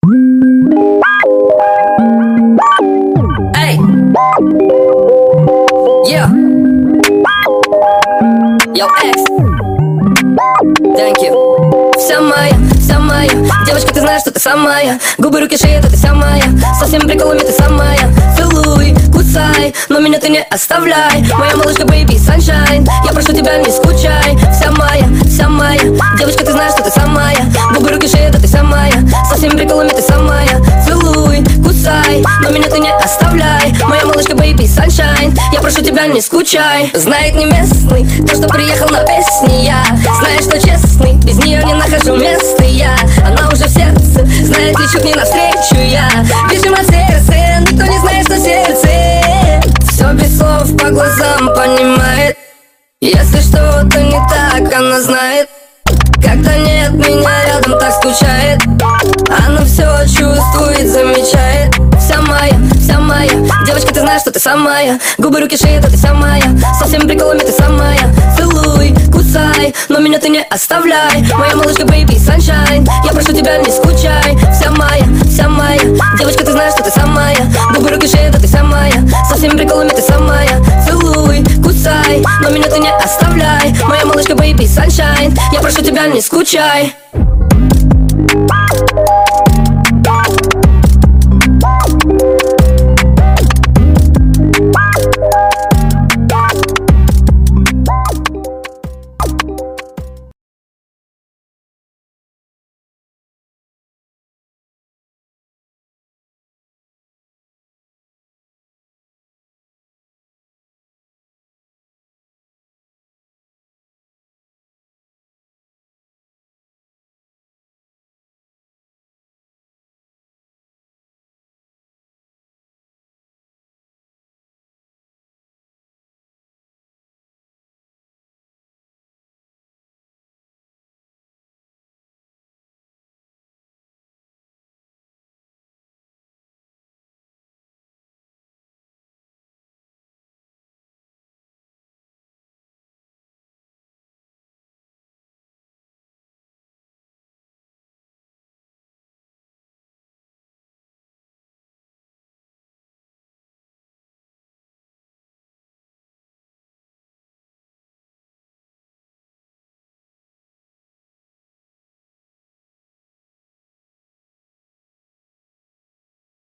Эй! Yeah! Yo, X! Thank you. Вся моя, девочка, ты знаешь, что ты самая. Губы, руки, шея, это ты вся моя. Со всеми приколами ты самая. Целуй, кусай, но меня ты не оставляй. Моя малышка, baby, sunshine. Я прошу тебя, не скучай. Вся моя, девочка, ты знаешь, что ты самая. Губы, руки, шея, это ты вся моя. Со всеми приколами ты самая. Целуй, кусай, но меня ты не оставляй. Моя малышка, baby, sunshine. Я прошу тебя, не скучай. Знает не местный, то, что приехал на песни я. Знаешь, что честный, без нее не нахожу места я. Она уже в сердце, знает, лечу к ней навстречу я. Видимо, в сердце, никто не знает, что сердце. Все без слов по глазам понимает. Если что-то не так, она знает. Когда нет меня рядом, так скучает. Она все чувствует, замечает. Вся моя, девочка, ты знаешь, что ты самая. Губы, руки, шея, это ты вся моя. Со всеми приколами ты самая. Целуй, кусай, но меня ты не оставляй. Моя малышка, baby, sunshine. Я прошу тебя, не скучай. Вся моя, девочка, ты знаешь, что ты самая. Губы, руки, шея, это ты вся моя. Со всеми приколами ты самая. Целуй, кусай, но меня ты не оставляй. Моя малышка, baby, sunshine. Я прошу тебя, не скучай.